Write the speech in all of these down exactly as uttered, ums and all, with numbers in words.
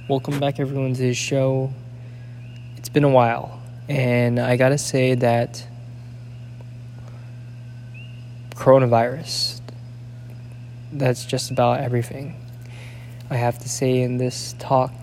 Welcome back, everyone, to the show. It's been a while, and I gotta say that coronavirus, that's just about everything. I have to say in this talk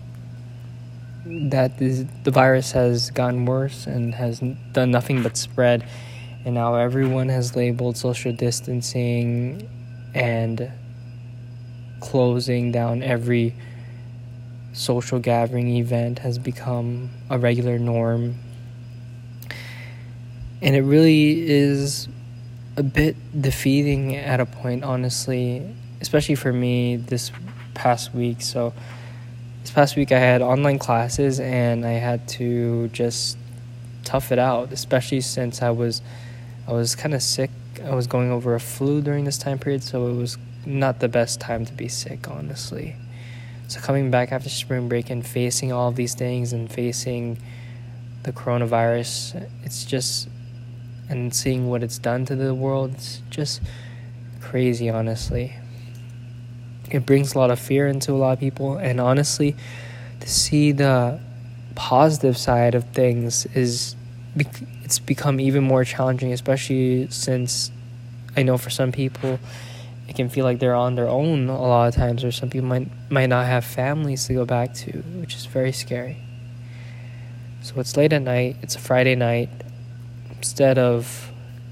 that this, the virus has gotten worse and has done nothing but spread, and now everyone has labeled social distancing and closing down every social gathering event has become a regular norm. And it really is a bit defeating at a point, honestly, especially for me this past week. So this past week I had online classes and I had to just tough it out, especially since I was I was kind of sick. I was going over a flu during this time period, so it was not the best time to be sick, honestly. So coming back after spring break and facing all of these things and facing the coronavirus, it's just, and seeing what it's done to the world, it's just crazy, honestly. It brings a lot of fear into a lot of people, and honestly, to see the positive side of things is, it's become even more challenging, especially since I know for some people it can feel like they're on their own a lot of times, or some people might might not have families to go back to, which is very scary. So it's late at night, it's a Friday night. Instead of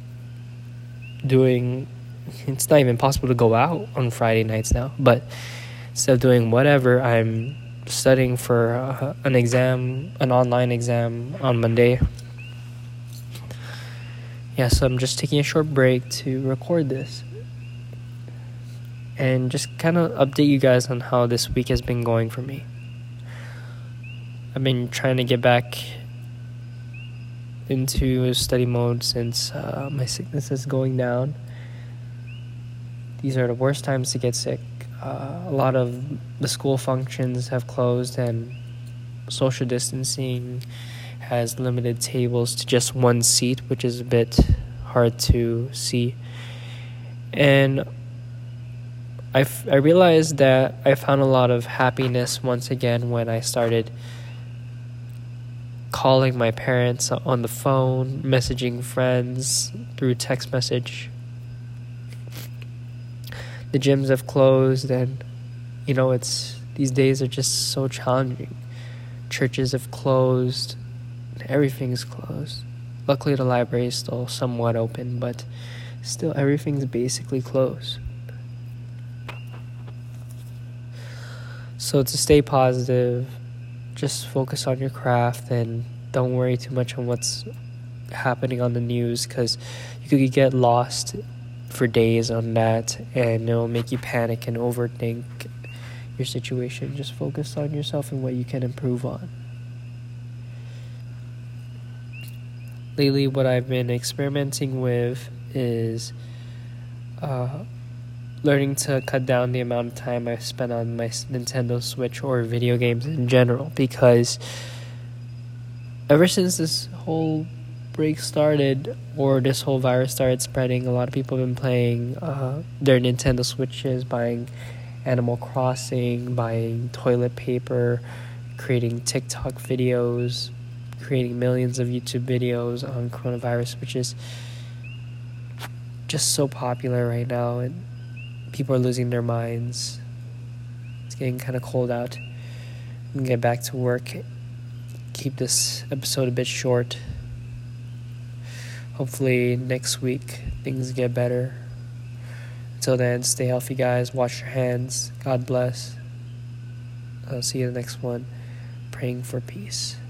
doing, it's not even possible to go out on Friday nights now, but instead of doing whatever, I'm studying for uh, an exam, an online exam on Monday. Yeah, so I'm just taking a short break to record this and just kind of update you guys on how this week has been going for me. I've been trying to get back into study mode since uh, my sickness is going down. These are the worst times to get sick. Uh, a lot of the school functions have closed, and social distancing has limited tables to just one seat, which is a bit hard to see. And I, f- I realized that I found a lot of happiness once again when I started calling my parents on the phone, messaging friends through text message. The gyms have closed, and you know, it's these days are just so challenging. Churches have closed, everything's closed. Luckily the library is still somewhat open, but still everything's basically closed. So to stay positive, just focus on your craft and don't worry too much on what's happening on the news, because you could get lost for days on that and it'll make you panic and overthink your situation. Just focus on yourself and what you can improve on. Lately, what I've been experimenting with is uh, learning to cut down the amount of time I spend on my Nintendo Switch or video games in general, because ever since this whole break started, or this whole virus started spreading, a lot of people have been playing uh, their Nintendo Switches, buying Animal Crossing, buying toilet paper, creating TikTok videos, creating millions of YouTube videos on coronavirus, which is just so popular right now, and people are losing their minds. It's getting kind of cold out. I'm gonna get back to work. Keep this episode a bit short. Hopefully next week things get better. Until then, stay healthy, guys. Wash your hands. God bless. I'll see you in the next one. Praying for peace.